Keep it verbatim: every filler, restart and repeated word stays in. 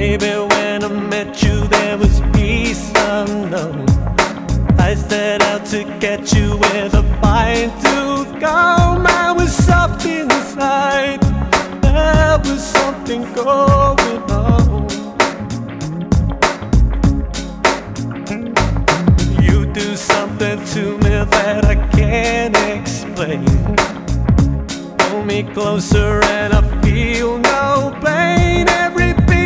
Baby, when I met you, there was peace unknown. I set out to get you with a fine-tooth comb. I was soft inside, there was something going on. You do something to me that I can't explain. Pull me closer and I feel